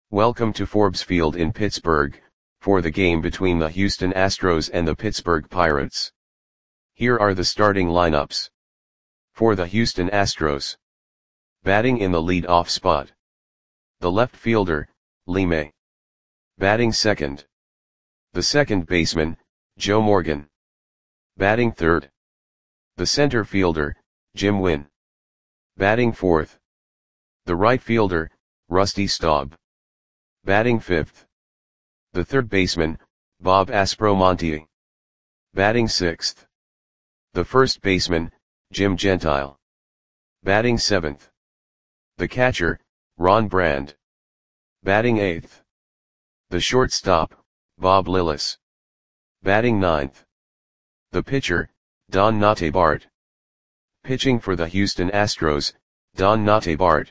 Welcome to Forbes Field in Pittsburgh, for the game between the Houston Astros and the Pittsburgh Pirates. Here are the starting lineups. For the Houston Astros. Batting in the lead-off spot. The left fielder, Lee May. Batting second. The second baseman, Joe Morgan. Batting third. The center fielder, Jim Wynn. Batting fourth. The right fielder, Rusty Staub. Batting fifth. The third baseman, Bob Aspromonte. Batting sixth. The first baseman, Jim Gentile. Batting seventh. The catcher, Ron Brand. Batting eighth. The shortstop, Bob Lillis. Batting ninth. The pitcher, Don Notabart. Pitching for the Houston Astros, Don Notabart.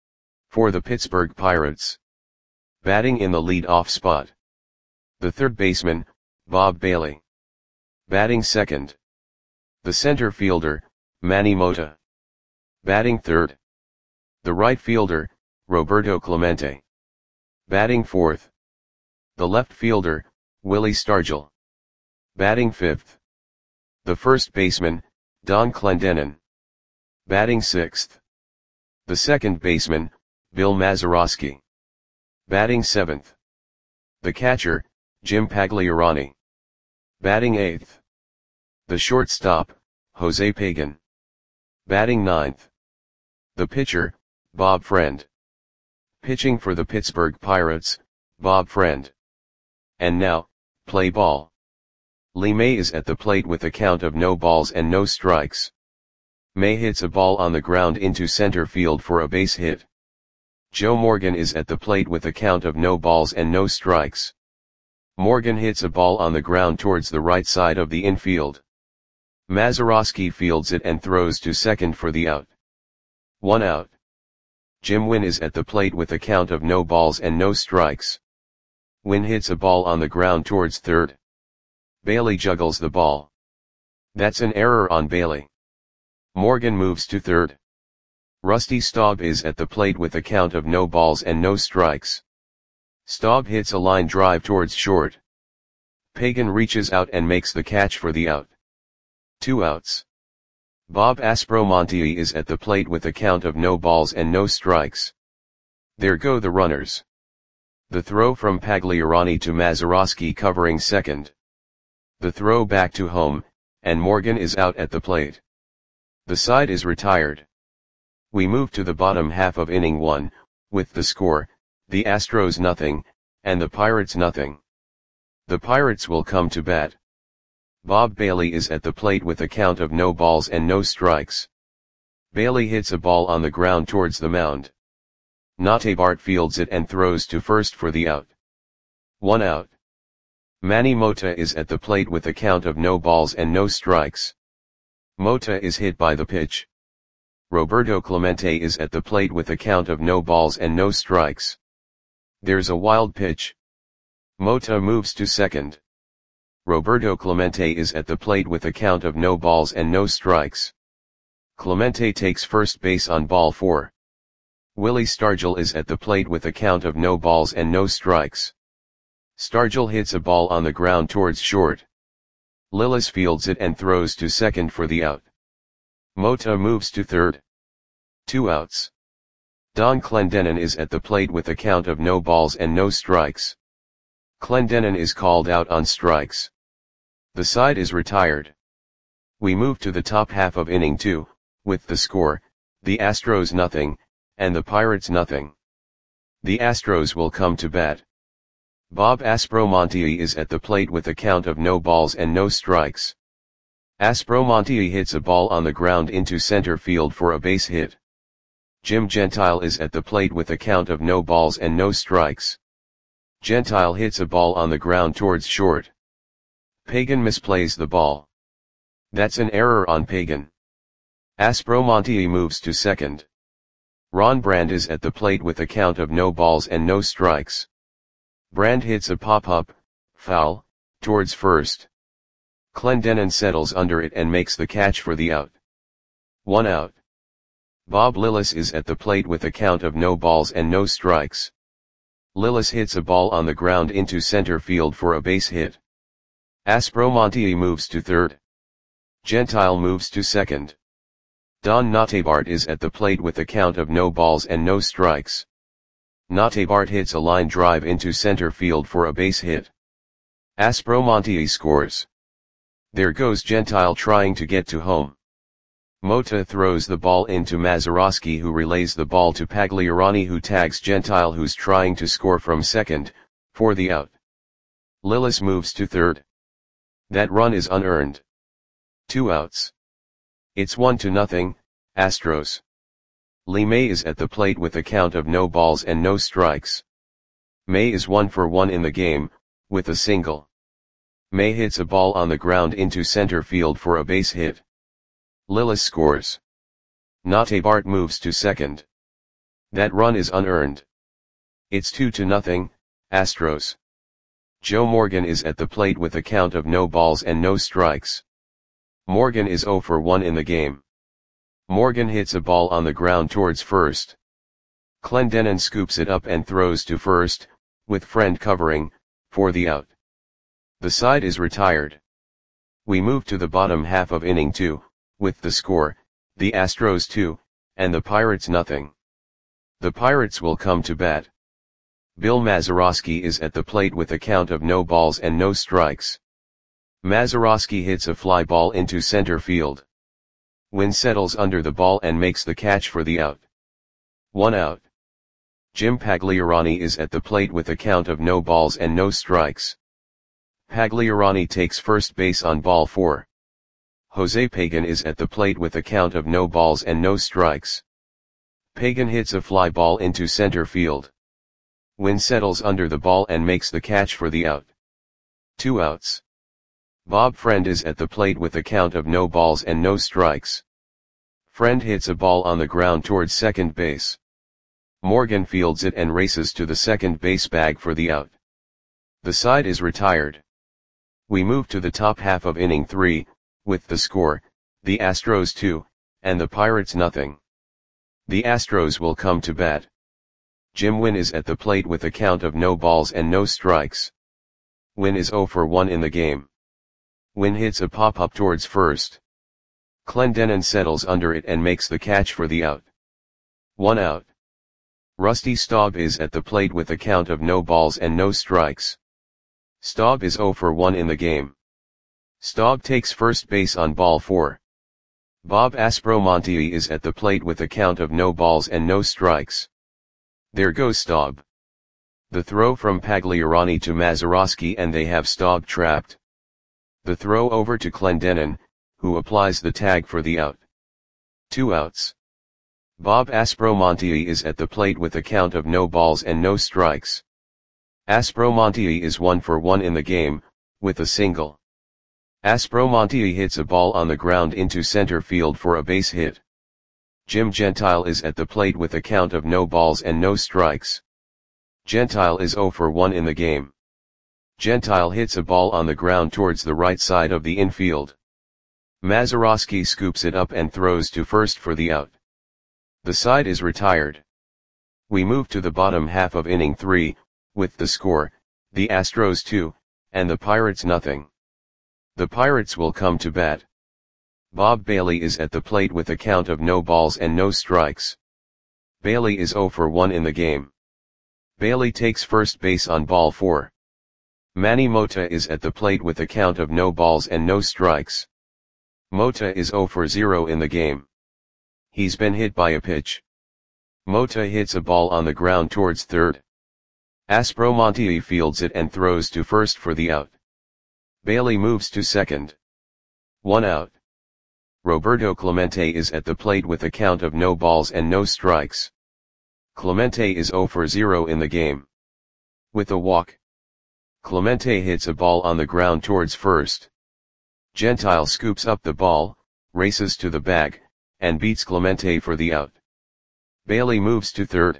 For the Pittsburgh Pirates. Batting in the lead-off spot. The third baseman, Bob Bailey. Batting second. The center fielder, Manny Mota. Batting third. The right fielder, Roberto Clemente. Batting fourth. The left fielder, Willie Stargell. Batting fifth. The first baseman, Don Clendenon. Batting sixth. The second baseman, Bill Mazeroski. Batting seventh. The catcher, Jim Pagliarani. Batting eighth. The shortstop, Jose Pagan. Batting ninth. The pitcher, Bob Friend. Pitching for the Pittsburgh Pirates, Bob Friend. And now, play ball. Lee May is at the plate with a count of no balls and no strikes. May hits a ball on the ground into center field for a base hit. Joe Morgan is at the plate with a count of no balls and no strikes. Morgan hits a ball on the ground towards the right side of the infield. Mazeroski fields it and throws to second for the out. 1 out. Jim Wynn is at the plate with a count of no balls and no strikes. Wynn hits a ball on the ground towards third. Bailey juggles the ball. That's an error on Bailey. Morgan moves to third. Rusty Staub is at the plate with a count of no balls and no strikes. Staub hits a line drive towards short. Pagan reaches out and makes the catch for the out. 2 outs. Bob Aspromonte is at the plate with a count of no balls and no strikes. There go the runners. The throw from Pagliarani to Mazeroski covering second. The throw back to home, and Morgan is out at the plate. The side is retired. We move to the bottom half of inning 1, with the score, the Astros nothing, and the Pirates nothing. The Pirates will come to bat. Bob Bailey is at the plate with a count of no balls and no strikes. Bailey hits a ball on the ground towards the mound. Notabart fields it and throws to first for the out. 1 out. Manny Mota is at the plate with a count of no balls and no strikes. Mota is hit by the pitch. Roberto Clemente is at the plate with a count of no balls and no strikes. There's a wild pitch. Mota moves to second. Roberto Clemente is at the plate with a count of no balls and no strikes. Clemente takes first base on ball 4. Willie Stargell is at the plate with a count of no balls and no strikes. Stargell hits a ball on the ground towards short. Lillis fields it and throws to second for the out. Mota moves to third. 2 outs. Don Clendenon is at the plate with a count of no balls and no strikes. Clendenon is called out on strikes. The side is retired. We move to the top half of inning 2, with the score, the Astros nothing, and the Pirates nothing. The Astros will come to bat. Bob Aspromonte is at the plate with a count of no balls and no strikes. Aspromonte hits a ball on the ground into center field for a base hit. Jim Gentile is at the plate with a count of no balls and no strikes. Gentile hits a ball on the ground towards short. Pagan misplays the ball. That's an error on Pagan. Aspromonte moves to second. Ron Brand is at the plate with a count of no balls and no strikes. Brand hits a pop-up, foul, towards first. Clendenon settles under it and makes the catch for the out. 1 out. Bob Lillis is at the plate with a count of no balls and no strikes. Lillis hits a ball on the ground into center field for a base hit. Aspromonte moves to third. Gentile moves to second. Don Natebart is at the plate with a count of no balls and no strikes. Natebart hits a line drive into center field for a base hit. Aspromonte scores. There goes Gentile trying to get to home. Mota throws the ball into Mazeroski, who relays the ball to Pagliarani, who tags Gentile, who's trying to score from second, for the out. Lillis moves to third. That run is unearned. 2 outs. It's 1-0, Astros. Lee May is at the plate with a count of no balls and no strikes. May is 1 for 1 in the game, with a single. May hits a ball on the ground into center field for a base hit. Lillis scores. Natebart moves to second. That run is unearned. It's 2-0, Astros. Joe Morgan is at the plate with a count of no balls and no strikes. Morgan is 0 for 1 in the game. Morgan hits a ball on the ground towards first. Clendenon scoops it up and throws to first, with Friend covering, for the out. The side is retired. We move to the bottom half of inning 2, with the score, the Astros 2, and the Pirates nothing. The Pirates will come to bat. Bill Mazeroski is at the plate with a count of no balls and no strikes. Mazeroski hits a fly ball into center field. Wynn settles under the ball and makes the catch for the out. 1 out. Jim Pagliarani is at the plate with a count of no balls and no strikes. Pagliarani takes first base on ball 4. Jose Pagan is at the plate with a count of no balls and no strikes. Pagan hits a fly ball into center field. Wynn settles under the ball and makes the catch for the out. 2 outs. Bob Friend is at the plate with a count of no balls and no strikes. Friend hits a ball on the ground towards second base. Morgan fields it and races to the second base bag for the out. The side is retired. We move to the top half of inning 3, with the score, the Astros 2, and the Pirates nothing. The Astros will come to bat. Jim Wynn is at the plate with a count of no balls and no strikes. Wynn is 0 for 1 in the game. Wynn hits a pop-up towards first. Clendenon settles under it and makes the catch for the out. 1 out. Rusty Staub is at the plate with a count of no balls and no strikes. Staub is 0 for 1 in the game. Staub takes first base on ball 4. Bob Aspromonte is at the plate with a count of no balls and no strikes. There goes Staub. The throw from Pagliarani to Mazeroski, and they have Staub trapped. The throw over to Clendenon, who applies the tag for the out. 2 outs. Bob Aspromonte is at the plate with a count of no balls and no strikes. Aspromonte is 1 for 1 in the game, with a single. Aspromonte hits a ball on the ground into center field for a base hit. Jim Gentile is at the plate with a count of no balls and no strikes. Gentile is 0 for 1 in the game. Gentile hits a ball on the ground towards the right side of the infield. Mazeroski scoops it up and throws to first for the out. The side is retired. We move to the bottom half of inning 3, with the score, the Astros 2, and the Pirates nothing. The Pirates will come to bat. Bob Bailey is at the plate with a count of no balls and no strikes. Bailey is 0 for 1 in the game. Bailey takes first base on ball 4. Manny Mota is at the plate with a count of no balls and no strikes. Mota is 0 for 0 in the game. He's been hit by a pitch. Mota hits a ball on the ground towards third. Aspromonte fields it and throws to first for the out. Bailey moves to second. 1 out. Roberto Clemente is at the plate with a count of no balls and no strikes. Clemente is 0 for 0 in the game. With a walk, Clemente hits a ball on the ground towards first. Gentile scoops up the ball, races to the bag, and beats Clemente for the out. Bailey moves to third.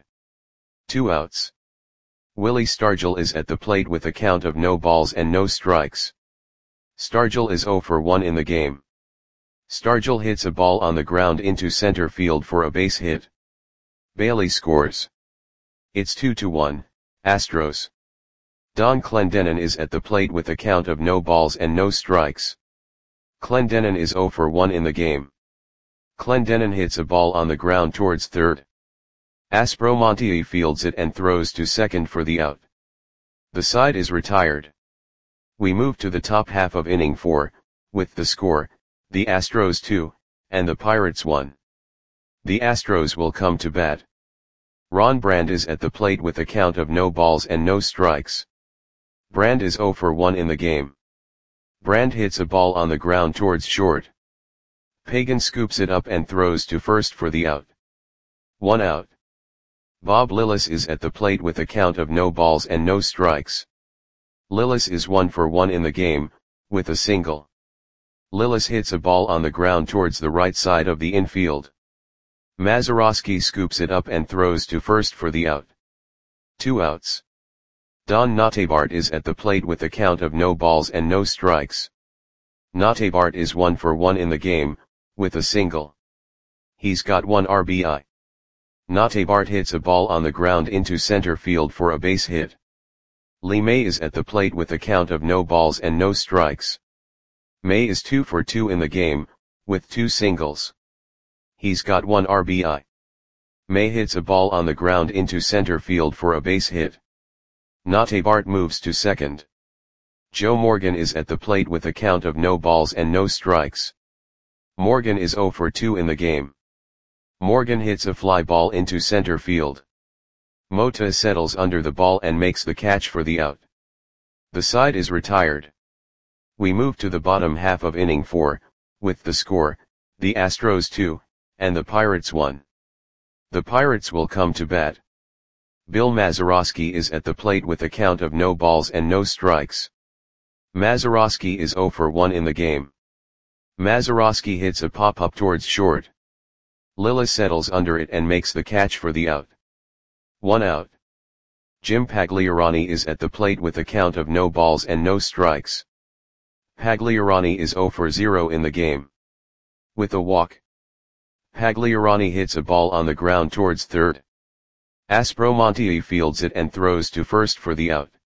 2 outs. Willie Stargell is at the plate with a count of no balls and no strikes. Stargell is 0 for 1 in the game. Stargell hits a ball on the ground into center field for a base hit. Bailey scores. It's 2-1, Astros. Don Clendenon is at the plate with a count of no balls and no strikes. Clendenon is 0 for 1 in the game. Clendenon hits a ball on the ground towards third. Aspromonte fields it and throws to second for the out. The side is retired. We move to the top half of inning 4, with the score, the Astros 2, and the Pirates 1. The Astros will come to bat. Ron Brand is at the plate with a count of no balls and no strikes. Brand is 0 for 1 in the game. Brand hits a ball on the ground towards short. Pagan scoops it up and throws to first for the out. 1 out. Bob Lillis is at the plate with a count of no balls and no strikes. Lillis is 1 for 1 in the game, with a single. Lillis hits a ball on the ground towards the right side of the infield. Mazeroski scoops it up and throws to first for the out. 2 outs. Don Notabart is at the plate with a count of no balls and no strikes. Notabart is 1 for 1 in the game, with a single. He's got 1 RBI. Notabart hits a ball on the ground into center field for a base hit. Lee May is at the plate with a count of no balls and no strikes. May is 2 for 2 in the game, with 2 singles. He's got 1 RBI. May hits a ball on the ground into center field for a base hit. Notabart moves to second. Joe Morgan is at the plate with a count of no balls and no strikes. Morgan is 0 for 2 in the game. Morgan hits a fly ball into center field. Mota settles under the ball and makes the catch for the out. The side is retired. We move to the bottom half of inning 4, with the score, the Astros 2, and the Pirates 1. The Pirates will come to bat. Bill Mazeroski is at the plate with a count of no balls and no strikes. Mazeroski is 0 for 1 in the game. Mazeroski hits a pop-up towards short. Lillis settles under it and makes the catch for the out. 1 out. Jim Pagliarani is at the plate with a count of no balls and no strikes. Pagliarani is 0 for 0 in the game. With a walk. Pagliarani hits a ball on the ground towards third. Aspromonte fields it and throws to first for the out.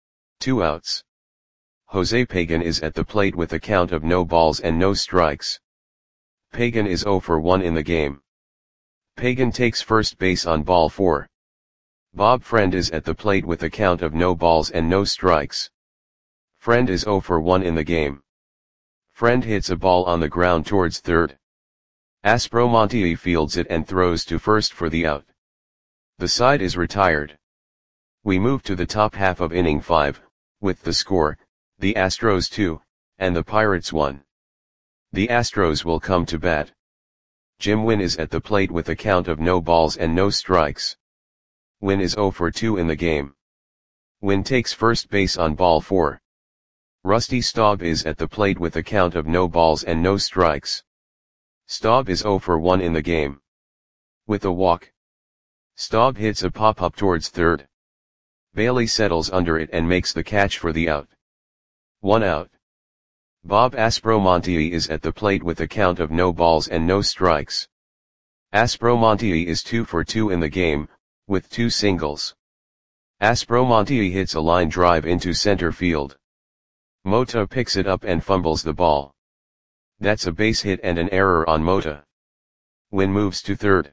2 outs. Jose Pagan is at the plate with a count of no balls and no strikes. Pagan is 0 for 1 in the game. Pagan takes first base on ball 4. Bob Friend is at the plate with a count of no balls and no strikes. Friend is 0 for 1 in the game. Friend hits a ball on the ground towards third. Aspromonte fields it and throws to first for the out. The side is retired. We move to the top half of inning 5, with the score, the Astros 2, and the Pirates 1. The Astros will come to bat. Jim Wynn is at the plate with a count of no balls and no strikes. Wynn is 0 for 2 in the game. Wynn takes first base on ball 4. Rusty Staub is at the plate with a count of no balls and no strikes. Staub is 0 for 1 in the game. With a walk. Staub hits a pop-up towards third. Bailey settles under it and makes the catch for the out. 1 out. Bob Aspromonte is at the plate with a count of no balls and no strikes. Aspromonte is 2 for 2 in the game, with 2 singles. Aspromonte hits a line drive into center field. Mota picks it up and fumbles the ball. That's a base hit and an error on Mota. Wynn moves to third.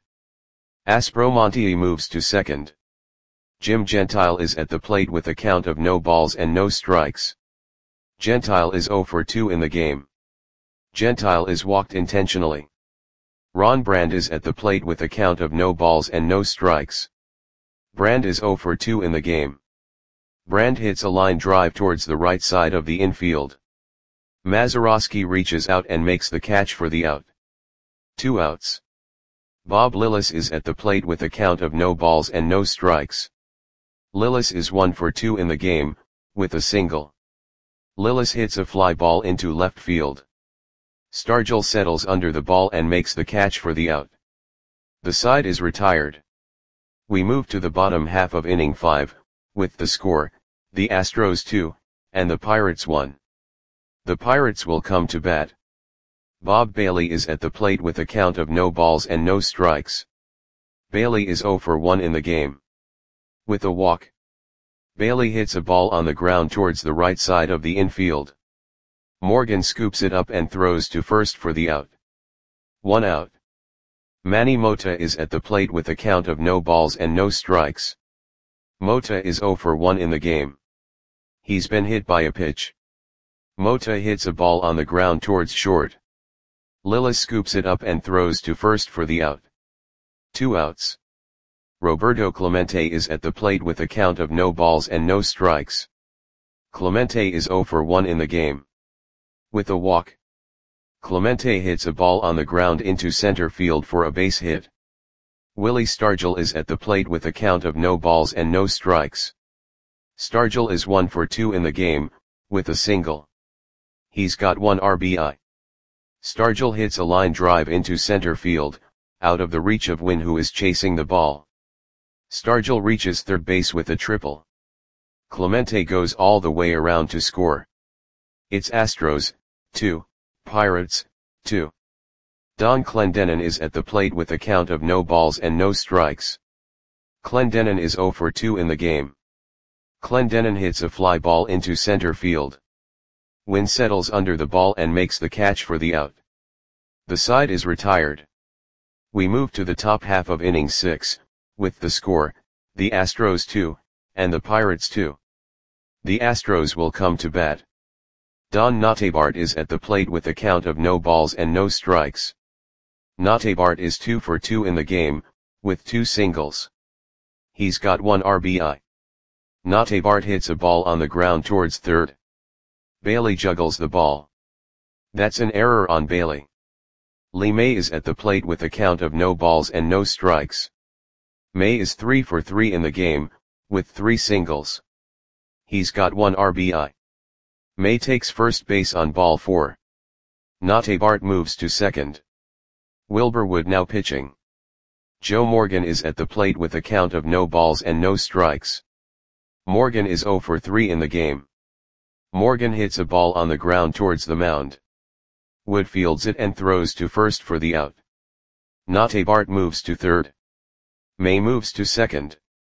Aspromonte moves to second. Jim Gentile is at the plate with a count of no balls and no strikes. Gentile is 0 for 2 in the game. Gentile is walked intentionally. Ron Brand is at the plate with a count of no balls and no strikes. Brand is 0 for 2 in the game. Brand hits a line drive towards the right side of the infield. Mazeroski reaches out and makes the catch for the out. 2 outs. Bob Lillis is at the plate with a count of no balls and no strikes. Lillis is 1 for 2 in the game, with a single. Lillis hits a fly ball into left field. Stargell settles under the ball and makes the catch for the out. The side is retired. We move to the bottom half of inning 5, with the score, the Astros 2, and the Pirates 1. The Pirates will come to bat. Bob Bailey is at the plate with a count of no balls and no strikes. Bailey is 0 for 1 in the game. With a walk. Bailey hits a ball on the ground towards the right side of the infield. Morgan scoops it up and throws to first for the out. 1 out. Manny Mota is at the plate with a count of no balls and no strikes. Mota is 0 for 1 in the game. He's been hit by a pitch. Mota hits a ball on the ground towards short. Lillis scoops it up and throws to first for the out. 2 outs. Roberto Clemente is at the plate with a count of no balls and no strikes. Clemente is 0 for 1 in the game. With a walk, Clemente hits a ball on the ground into center field for a base hit. Willie Stargell is at the plate with a count of no balls and no strikes. Stargell is 1 for 2 in the game, with a single. He's got 1 RBI. Stargell hits a line drive into center field, out of the reach of Wynn, who is chasing the ball. Stargell reaches third base with a triple. Clemente goes all the way around to score. It's Astros, 2, Pirates, 2. Don Clendenon is at the plate with a count of no balls and no strikes. Clendenon is 0 for 2 in the game. Clendenon hits a fly ball into center field. Wynn settles under the ball and makes the catch for the out. The side is retired. We move to the top half of inning 6, with the score, the Astros 2, and the Pirates 2. The Astros will come to bat. Don Notabart is at the plate with a count of no balls and no strikes. Notabart is 2 for 2 in the game, with 2 singles. He's got 1 RBI. Notabart hits a ball on the ground towards third. Bailey juggles the ball. That's an error on Bailey. Lee May is at the plate with a count of no balls and no strikes. May is 3 for 3 in the game, with 3 singles. He's got 1 RBI. May takes first base on ball 4. Notabart moves to second. Wilbur Wood now pitching. Joe Morgan is at the plate with a count of no balls and no strikes. Morgan is 0 for 3 in the game. Morgan hits a ball on the ground towards the mound. Wood fields it and throws to first for the out. Notabart moves to third. May moves to second.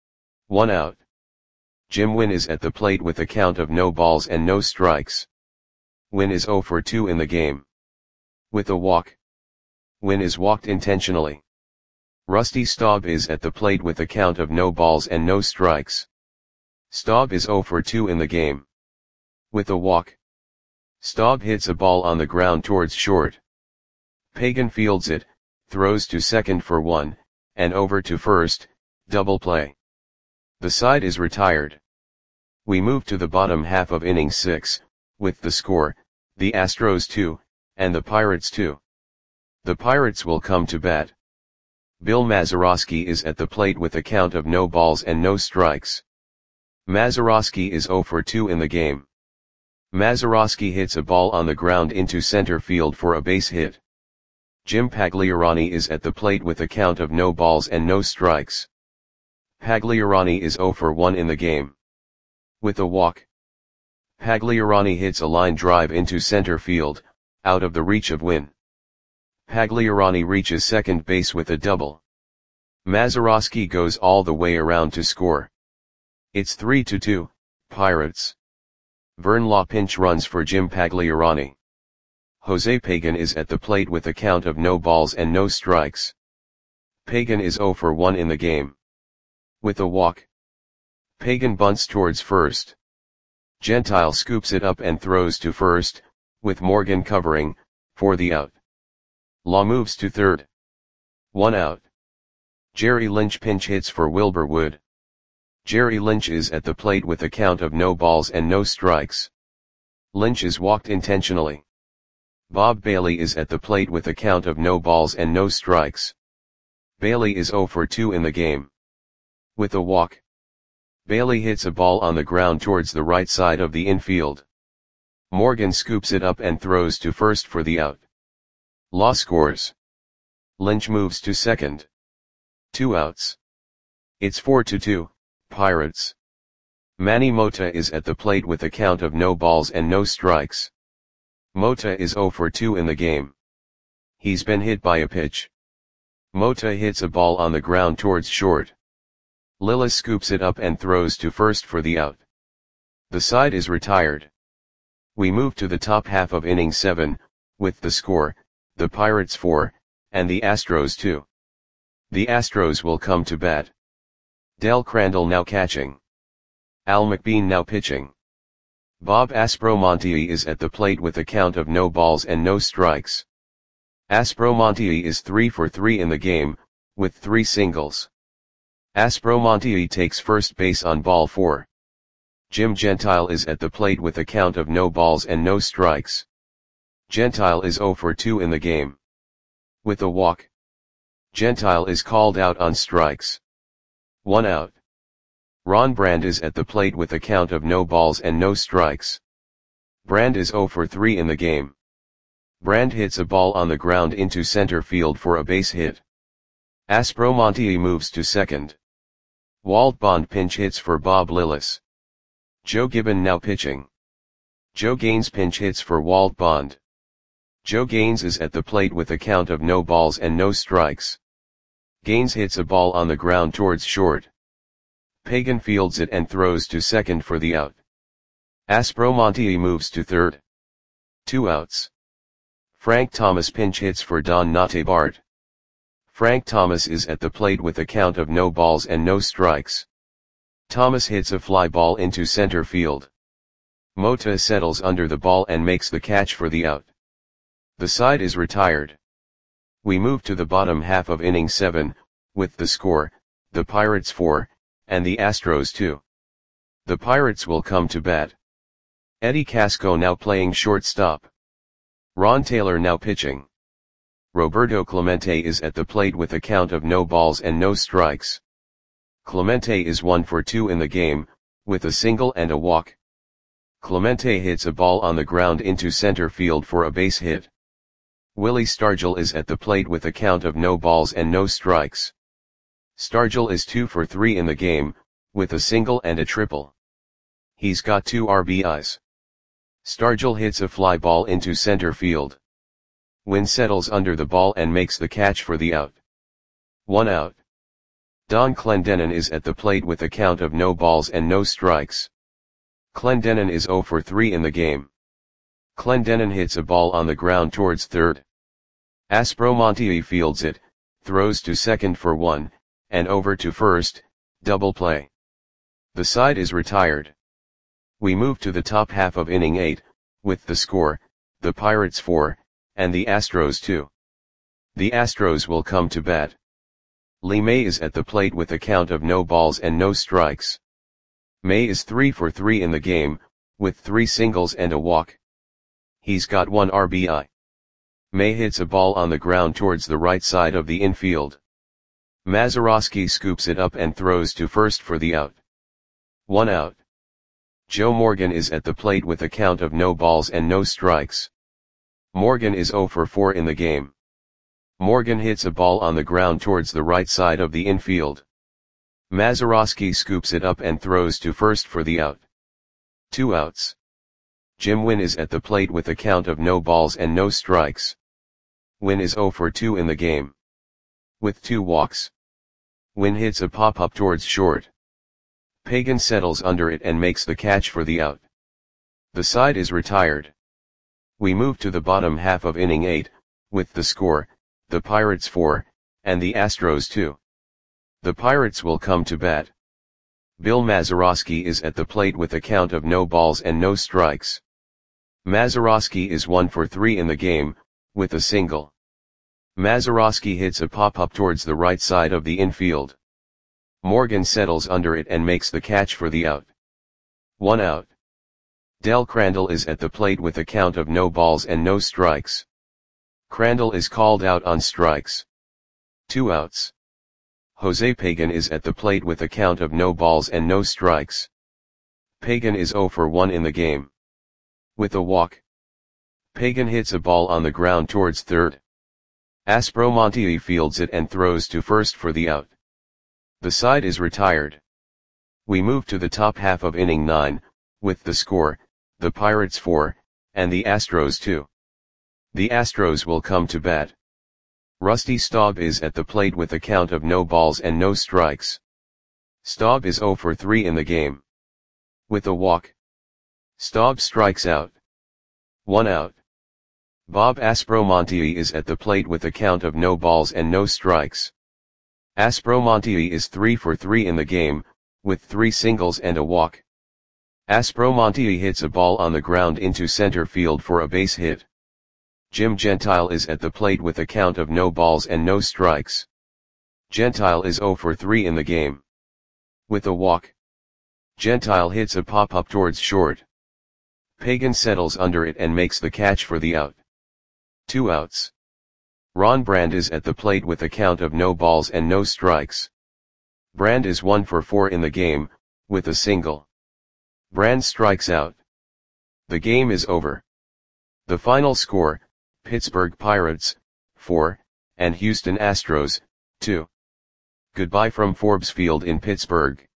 1 out. Jim Wynn is at the plate with a count of no balls and no strikes. Wynn is 0 for 2 in the game. With a walk. Wynn is walked intentionally. Rusty Staub is at the plate with a count of no balls and no strikes. Staub is 0 for 2 in the game. With a walk. Staub hits a ball on the ground towards short. Pagan fields it, throws to second for 1, and over to first, double play. The side is retired. We move to the bottom half of inning 6, with the score, the Astros 2, and the Pirates 2. The Pirates will come to bat. Bill Mazeroski is at the plate with a count of no balls and no strikes. Mazeroski is 0 for 2 in the game. Mazeroski hits a ball on the ground into center field for a base hit. Jim Pagliarani is at the plate with a count of no balls and no strikes. Pagliarani is 0 for 1 in the game. With a walk. Pagliarani hits a line drive into center field, out of the reach of Wynn. Pagliarani reaches second base with a double. Mazeroski goes all the way around to score. It's 3-2, Pirates. Vern Law pinch runs for Jim Pagliarani. Jose Pagan is at the plate with a count of no balls and no strikes. Pagan is 0 for 1 in the game. With a walk. Pagan bunts towards first. Gentile scoops it up and throws to first, with Morgan covering, for the out. Law moves to third. 1 out. Jerry Lynch pinch hits for Wilbur Wood. Jerry Lynch is at the plate with a count of no balls and no strikes. Lynch is walked intentionally. Bob Bailey is at the plate with a count of no balls and no strikes. Bailey is 0 for 2 in the game. With a walk. Bailey hits a ball on the ground towards the right side of the infield. Morgan scoops it up and throws to first for the out. Law scores. Lynch moves to second. 2 outs. It's 4-2, Pirates. Manny Mota is at the plate with a count of no balls and no strikes. Mota is 0 for 2 in the game. He's been hit by a pitch. Mota hits a ball on the ground towards short. Lillis scoops it up and throws to first for the out. The side is retired. We move to the top half of inning 7, with the score, the Pirates 4, and the Astros 2. The Astros will come to bat. Del Crandall now catching. Al McBean now pitching. Bob Aspromonte is at the plate with a count of no balls and no strikes. Aspromonte is 3 for 3 in the game, with 3 singles. Aspromonte takes first base on ball 4. Jim Gentile is at the plate with a count of no balls and no strikes. Gentile is 0 for 2 in the game. With a walk, Gentile is called out on strikes. 1 out. Ron Brand is at the plate with a count of no balls and no strikes. Brand is 0 for 3 in the game. Brand hits a ball on the ground into center field for a base hit. Aspromonte moves to second. Walt Bond pinch hits for Bob Lillis. Joe Gibbon now pitching. Joe Gaines pinch hits for Walt Bond. Joe Gaines is at the plate with a count of no balls and no strikes. Gaines hits a ball on the ground towards short. Pagan fields it and throws to second for the out. Aspromonte moves to third. 2 outs. Frank Thomas pinch hits for Don Nate Bart. Frank Thomas is at the plate with a count of no balls and no strikes. Thomas hits a fly ball into center field. Mota settles under the ball and makes the catch for the out. The side is retired. We move to the bottom half of inning 7, with the score, the Pirates 4, and the Astros 2. The Pirates will come to bat. Eddie Casco now playing shortstop. Ron Taylor now pitching. Roberto Clemente is at the plate with a count of no balls and no strikes. Clemente is 1 for 2 in the game, with a single and a walk. Clemente hits a ball on the ground into center field for a base hit. Willie Stargell is at the plate with a count of no balls and no strikes. Stargell is 2 for 3 in the game, with a single and a triple. He's got 2 RBIs. Stargell hits a fly ball into center field. Wynn settles under the ball and makes the catch for the out. 1 out. Don Clendenon is at the plate with a count of no balls and no strikes. Clendenon is 0 for 3 in the game. Clendenon hits a ball on the ground towards third. Aspromonte fields it, throws to second for 1, and over to first, double play. The side is retired. We move to the top half of inning 8, with the score, the Pirates 4, and the Astros 2. The Astros will come to bat. Lee May is at the plate with a count of no balls and no strikes. May is 3 for 3 in the game, with 3 singles and a walk. He's got 1 RBI. May hits a ball on the ground towards the right side of the infield. Mazeroski scoops it up and throws to first for the out. 1 out. Joe Morgan is at the plate with a count of no balls and no strikes. Morgan is 0 for 4 in the game. Morgan hits a ball on the ground towards the right side of the infield. Mazeroski scoops it up and throws to first for the out. 2 outs. Jim Wynn is at the plate with a count of no balls and no strikes. Wynn is 0 for 2 in the game. With 2 walks. Wynn hits a pop-up towards short. Pagan settles under it and makes the catch for the out. The side is retired. We move to the bottom half of inning 8, with the score, the Pirates 4, and the Astros 2. The Pirates will come to bat. Bill Mazeroski is at the plate with a count of no balls and no strikes. Mazeroski is 1 for 3 in the game, with a single. Mazeroski hits a pop-up towards the right side of the infield. Morgan settles under it and makes the catch for the out. 1 out. Del Crandall is at the plate with a count of no balls and no strikes. Crandall is called out on strikes. 2 outs. Jose Pagan is at the plate with a count of no balls and no strikes. Pagan is 0 for 1 in the game. With a walk. Pagan hits a ball on the ground towards third. Aspromonte fields it and throws to first for the out. The side is retired. We move to the top half of inning 9, with the score, the Pirates 4, and the Astros 2. The Astros will come to bat. Rusty Staub is at the plate with a count of no balls and no strikes. Staub is 0 for 3 in the game. With a walk, Staub strikes out. 1 out. Bob Aspromonte is at the plate with a count of no balls and no strikes. Aspromonte is 3 for 3 in the game, with 3 singles and a walk. Aspromonte hits a ball on the ground into center field for a base hit. Jim Gentile is at the plate with a count of no balls and no strikes. Gentile is 0 for 3 in the game. With a walk, Gentile hits a pop-up towards short. Pagan settles under it and makes the catch for the out. 2 outs. Ron Brand is at the plate with a count of no balls and no strikes. Brand is 1 for 4 in the game, with a single. Brand strikes out. The game is over. The final score, Pittsburgh Pirates, 4, and Houston Astros, 2. Goodbye from Forbes Field in Pittsburgh.